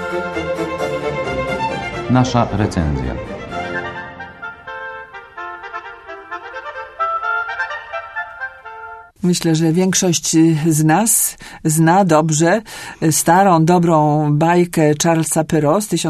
Nasza recenzja. Myślę, że większość z nas zna dobrze starą, dobrą bajkę Charlesa Perrault z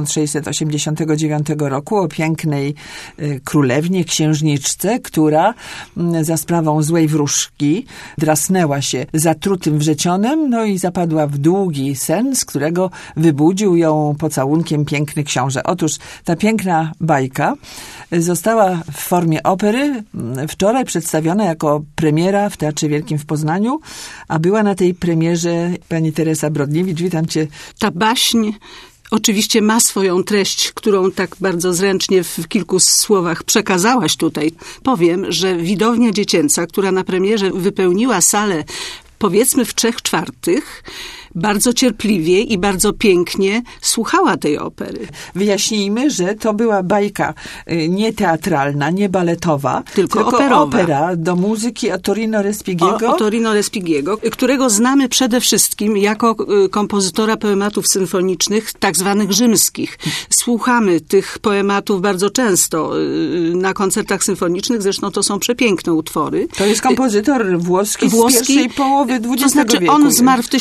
1689 roku o pięknej królewnie, księżniczce, która za sprawą złej wróżki drasnęła się zatrutym wrzecionem, no i zapadła w długi sen, z którego wybudził ją pocałunkiem piękny książę. Otóż ta piękna bajka została w formie opery wczoraj przedstawiona jako premiera w Teatrze Wielkim w Poznaniu, a była na tej premierze pani Teresa Brodniewicz. Witam cię. Ta baśń oczywiście ma swoją treść, którą tak bardzo zręcznie w kilku słowach przekazałaś tutaj. Powiem, że widownia dziecięca, która na premierze wypełniła salę powiedzmy w 3/4, bardzo cierpliwie i bardzo pięknie słuchała tej opery. Wyjaśnijmy, że to była bajka nie teatralna, nie baletowa, tylko operowa. Opera do muzyki Ottorino Respighiego. Ottorino Respighiego, którego znamy przede wszystkim jako kompozytora poematów symfonicznych, tak zwanych rzymskich. Słuchamy tych poematów bardzo często na koncertach symfonicznych, zresztą to są przepiękne utwory. To jest kompozytor włoski z pierwszej połowy XX to znaczy wieku. On zmarł w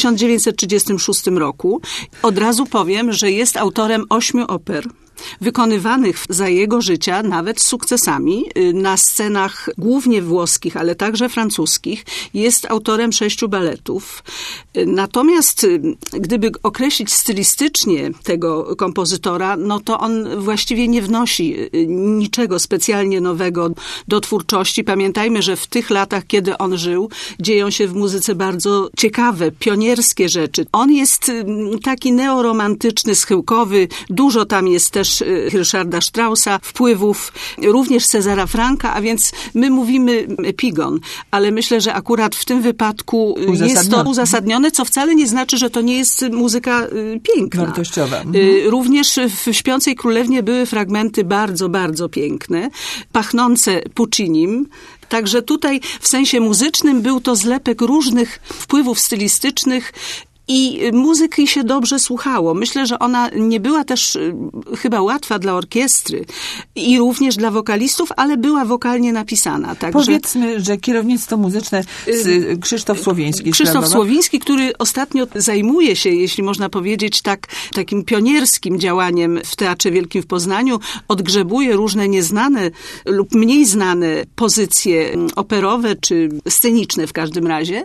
1936 roku. Od razu powiem, że jest autorem 8 oper, wykonywanych za jego życia nawet z sukcesami na scenach głównie włoskich, ale także francuskich. Jest autorem 6 baletów. Natomiast gdyby określić stylistycznie tego kompozytora, no to on właściwie nie wnosi niczego specjalnie nowego do twórczości. Pamiętajmy, że w tych latach, kiedy on żył, dzieją się w muzyce bardzo ciekawe, pionierskie rzeczy. On jest taki neoromantyczny, schyłkowy. Dużo tam jest też Ryszarda Straussa, wpływów również Cezara Franka, a więc my mówimy epigon, ale myślę, że akurat w tym wypadku jest to uzasadnione, co wcale nie znaczy, że to nie jest muzyka piękna. Wartościowa. Również w Śpiącej Królewnie były fragmenty bardzo, bardzo piękne, pachnące Puccinim. Także tutaj w sensie muzycznym był to zlepek różnych wpływów stylistycznych i muzyki się dobrze słuchało. Myślę, że ona nie była też chyba łatwa dla orkiestry i również dla wokalistów, ale była wokalnie napisana. Także powiedzmy, że kierownictwo muzyczne Krzysztof Słowiński. Krzysztof Słowiński, który ostatnio zajmuje się, jeśli można powiedzieć, takim pionierskim działaniem w Teatrze Wielkim w Poznaniu, odgrzebuje różne nieznane lub mniej znane pozycje operowe czy sceniczne w każdym razie.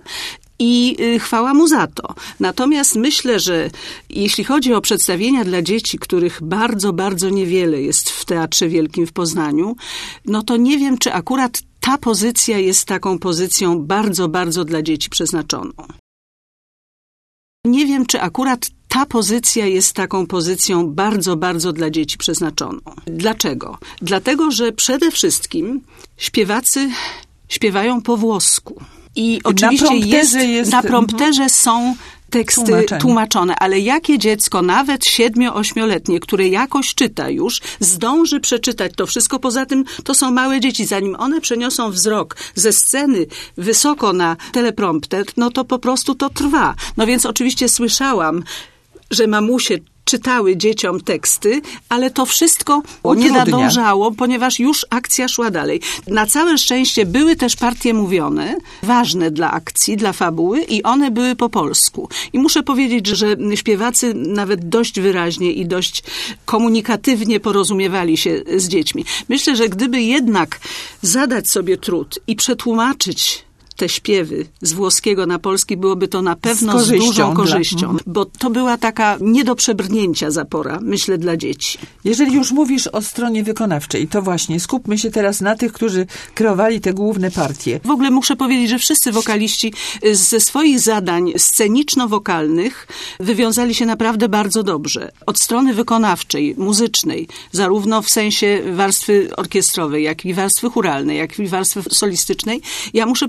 I chwała mu za to. Natomiast myślę, że jeśli chodzi o przedstawienia dla dzieci, których bardzo, bardzo niewiele jest w Teatrze Wielkim w Poznaniu, no to nie wiem, czy akurat ta pozycja jest taką pozycją bardzo, bardzo dla dzieci przeznaczoną. Nie wiem, czy akurat ta pozycja jest taką pozycją bardzo, bardzo dla dzieci przeznaczoną. Dlaczego? Dlatego, że przede wszystkim śpiewacy śpiewają po włosku. I oczywiście na prompterze są teksty tłumaczone, ale jakie dziecko, nawet 7-8-letnie, które jakoś czyta już, zdąży przeczytać to wszystko? Poza tym to są małe dzieci. Zanim one przeniosą wzrok ze sceny wysoko na teleprompter, no to po prostu to trwa. No więc oczywiście słyszałam, że mamusie czytały dzieciom teksty, ale to wszystko nie nadążało, ponieważ już akcja szła dalej. Na całe szczęście były też partie mówione, ważne dla akcji, dla fabuły i one były po polsku. I muszę powiedzieć, że śpiewacy nawet dość wyraźnie i dość komunikatywnie porozumiewali się z dziećmi. Myślę, że gdyby jednak zadać sobie trud i przetłumaczyć te śpiewy z włoskiego na polski, byłoby to na pewno z dużą korzyścią, bo to była taka nie do przebrnięcia zapora, myślę, dla dzieci. Jeżeli już mówisz o stronie wykonawczej, to właśnie skupmy się teraz na tych, którzy kreowali te główne partie. W ogóle muszę powiedzieć, że wszyscy wokaliści ze swoich zadań sceniczno-wokalnych wywiązali się naprawdę bardzo dobrze. Od strony wykonawczej, muzycznej, zarówno w sensie warstwy orkiestrowej, jak i warstwy chóralnej, jak i warstwy solistycznej. Ja muszę powiedzieć,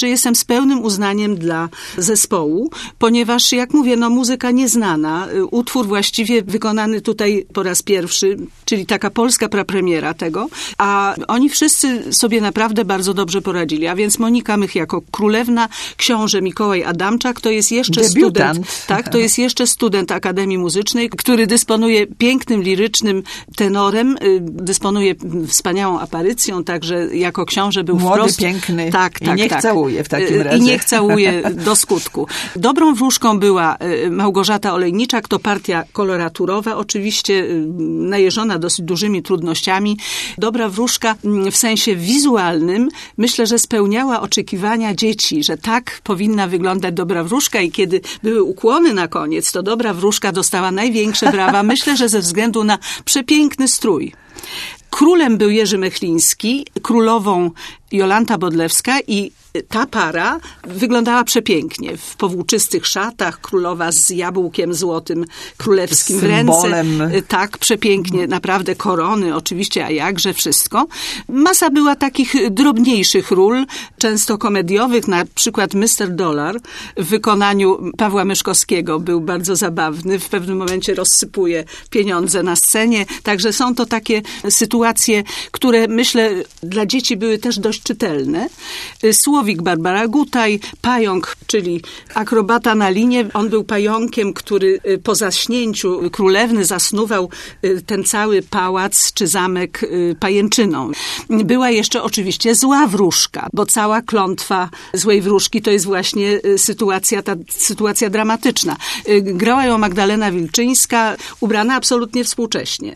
że jestem z pełnym uznaniem dla zespołu, ponieważ, jak mówię, muzyka nieznana, utwór właściwie wykonany tutaj po raz pierwszy, czyli taka polska prapremiera tego, a oni wszyscy sobie naprawdę bardzo dobrze poradzili. A więc Monika Mych jako królewna, książę Mikołaj Adamczak to jest jeszcze student. Tak, to jest jeszcze student Akademii Muzycznej, który dysponuje pięknym, lirycznym tenorem, dysponuje wspaniałą aparycją, także jako książę był młody, wprost... piękny tak, i niech całuje w takim razie. I niech całuje do skutku. Dobrą wróżką była Małgorzata Olejniczak, to partia koloraturowa, oczywiście najeżona dosyć dużymi trudnościami. Dobra wróżka w sensie wizualnym, myślę, że spełniała oczekiwania dzieci, że tak powinna wyglądać dobra wróżka i kiedy były ukłony na koniec, to dobra wróżka dostała największe brawa, myślę, że ze względu na przepiękny strój. Królem był Jerzy Mechliński, królową Jolanta Bodlewska i ta para wyglądała przepięknie. W powłóczystych szatach, królowa z jabłkiem złotym królewskim w ręce. Tak, przepięknie, naprawdę korony, oczywiście, a jakże wszystko. Masa była takich drobniejszych ról, często komediowych, na przykład Mr. Dollar w wykonaniu Pawła Myszkowskiego był bardzo zabawny. W pewnym momencie rozsypuje pieniądze na scenie. Także są to takie sytuacje, które myślę dla dzieci były też dość czytelne. Słowik Barbara Gutaj, pająk, czyli akrobata na linie. On był pająkiem, który po zaśnięciu królewny zasnuwał ten cały pałac czy zamek pajęczyną. Była jeszcze oczywiście zła wróżka, bo cała klątwa złej wróżki to jest właśnie ta sytuacja dramatyczna. Grała ją Magdalena Wilczyńska, ubrana absolutnie współcześnie.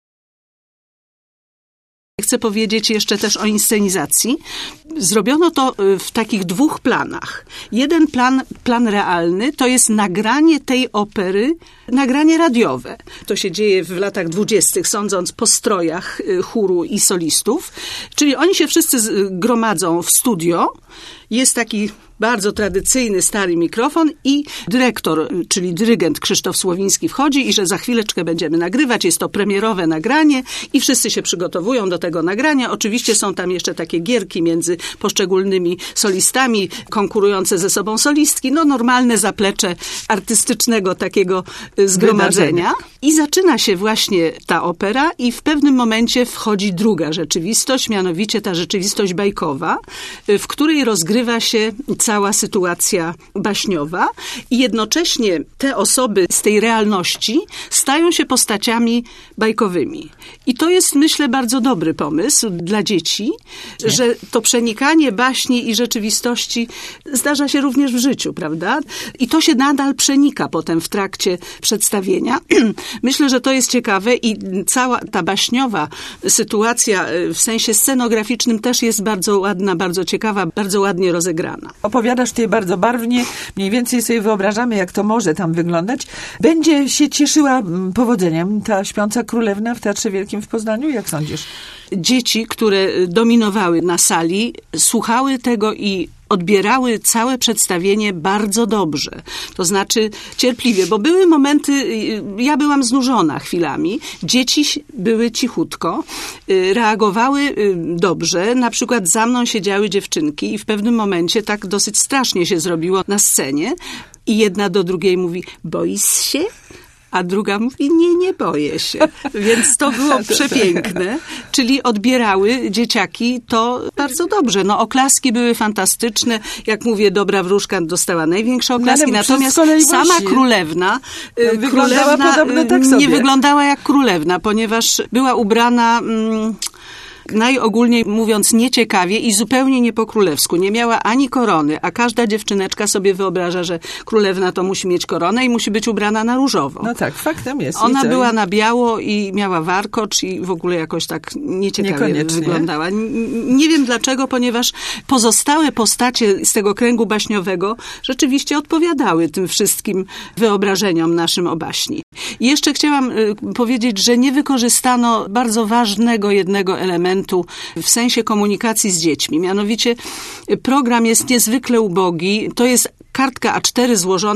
Chcę powiedzieć jeszcze też o inscenizacji. Zrobiono to w takich dwóch planach. Jeden plan realny, to jest nagranie tej opery, nagranie radiowe. To się dzieje w latach 20., sądząc po strojach chóru i solistów. Czyli oni się wszyscy gromadzą w studio. Jest taki bardzo tradycyjny, stary mikrofon i dyrektor, czyli dyrygent Krzysztof Słowiński wchodzi i że za chwileczkę będziemy nagrywać. Jest to premierowe nagranie i wszyscy się przygotowują do tego nagrania. Oczywiście są tam jeszcze takie gierki między poszczególnymi solistami, konkurujące ze sobą solistki. Normalne zaplecze artystycznego takiego zgromadzenia. I zaczyna się właśnie ta opera i w pewnym momencie wchodzi druga rzeczywistość, mianowicie ta rzeczywistość bajkowa, w której rozgrywa się cała sytuacja baśniowa i jednocześnie te osoby z tej realności stają się postaciami bajkowymi. I to jest, myślę, bardzo dobry pomysł dla dzieci, że to przenikanie baśni i rzeczywistości zdarza się również w życiu, prawda? I to się nadal przenika potem w trakcie przedstawienia. Myślę, że to jest ciekawe i cała ta baśniowa sytuacja w sensie scenograficznym też jest bardzo ładna, bardzo ciekawa, bardzo ładnie rozegrana. Opowiadasz tutaj bardzo barwnie, mniej więcej sobie wyobrażamy, jak to może tam wyglądać. Będzie się cieszyła powodzeniem ta Śpiąca Królewna w Teatrze Wielkim w Poznaniu? Jak sądzisz? Dzieci, które dominowały na sali, słuchały tego i odbierały całe przedstawienie bardzo dobrze. To znaczy cierpliwie, bo były momenty, ja byłam znużona chwilami, dzieci były cichutko, reagowały dobrze. Na przykład za mną siedziały dziewczynki i w pewnym momencie tak dosyć strasznie się zrobiło na scenie i jedna do drugiej mówi: boisz się? A druga mówi: nie boję się. Więc to było przepiękne. Czyli odbierały dzieciaki to bardzo dobrze. Oklaski były fantastyczne. Jak mówię, dobra wróżka dostała największe oklaski. Natomiast sama królewna nie wyglądała jak królewna, ponieważ była ubrana najogólniej mówiąc nieciekawie i zupełnie nie po królewsku. Nie miała ani korony, a każda dziewczyneczka sobie wyobraża, że królewna to musi mieć koronę i musi być ubrana na różowo. No tak, faktem jest. Ona była na biało i miała warkocz i w ogóle jakoś tak nieciekawie wyglądała. Nie wiem dlaczego, ponieważ pozostałe postacie z tego kręgu baśniowego rzeczywiście odpowiadały tym wszystkim wyobrażeniom naszym o baśni. I jeszcze chciałam powiedzieć, że nie wykorzystano bardzo ważnego jednego elementu w sensie komunikacji z dziećmi. Mianowicie program jest niezwykle ubogi. To jest kartka A4 złożona